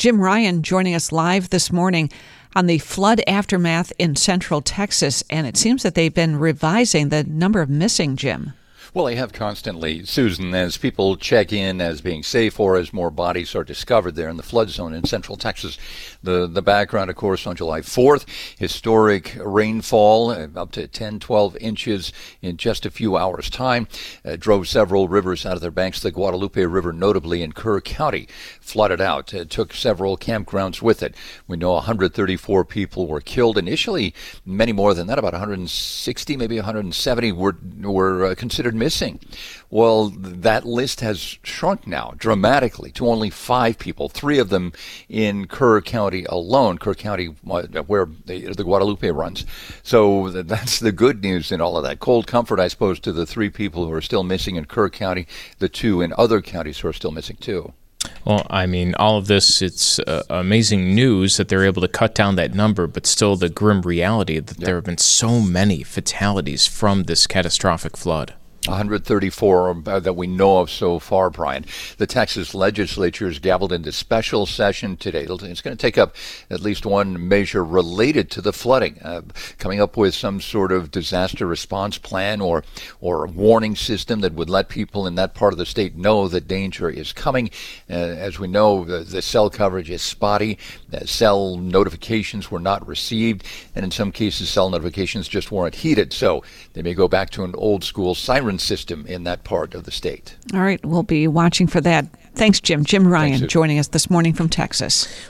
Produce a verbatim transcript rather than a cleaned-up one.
Jim Ryan joining us live this morning on the flood aftermath in Central Texas, and it seems that they've been revising the number of missing, Jim. Well, they have constantly, Susan, as people check in as being safe or as more bodies are discovered there in the flood zone in Central Texas. The the background, of course, on July fourth, historic rainfall, uh, up to ten, twelve inches in just a few hours' time, uh, drove several rivers out of their banks. The Guadalupe River, notably in Kerr County, flooded out. It took several campgrounds with it. We know one hundred thirty-four people were killed. Initially, many more than that, about one hundred sixty, maybe one hundred seventy were, were uh, considered missing. Well, that list has shrunk now dramatically to only five people, three of them in Kerr County alone, Kerr County where the, the Guadalupe runs. So that's the good news in all of that. Cold comfort, I suppose, to the three people who are still missing in Kerr County, the two in other counties who are still missing too. Well, I mean, all of this, it's uh, amazing news that they're able to cut down that number, but still the grim reality that yep. there have been so many fatalities from this catastrophic flood. one hundred thirty-four that we know of so far, Brian. The Texas legislature is gaveled into special session today. It's going to take up at least one measure related to the flooding, uh, coming up with some sort of disaster response plan or or warning system that would let people in that part of the state know that danger is coming. Uh, as we know, the, the cell coverage is spotty. Uh, cell notifications were not received, and in some cases, cell notifications just weren't heeded. So they may go back to an old school siren system in that part of the state. All right, we'll be watching for that. Thanks, Jim. Jim Ryan Thanks, joining us this morning from Texas.